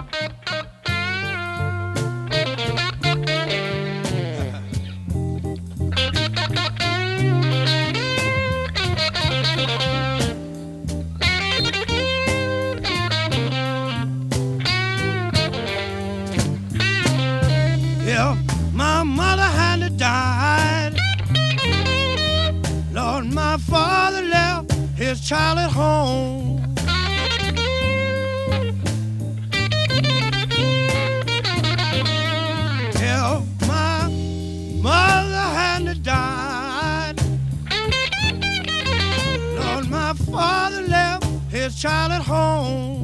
Yeah, my mother had to die. Lord, my father left his child at home. Yeah, my mother had to die. Lord, my father left his child at home.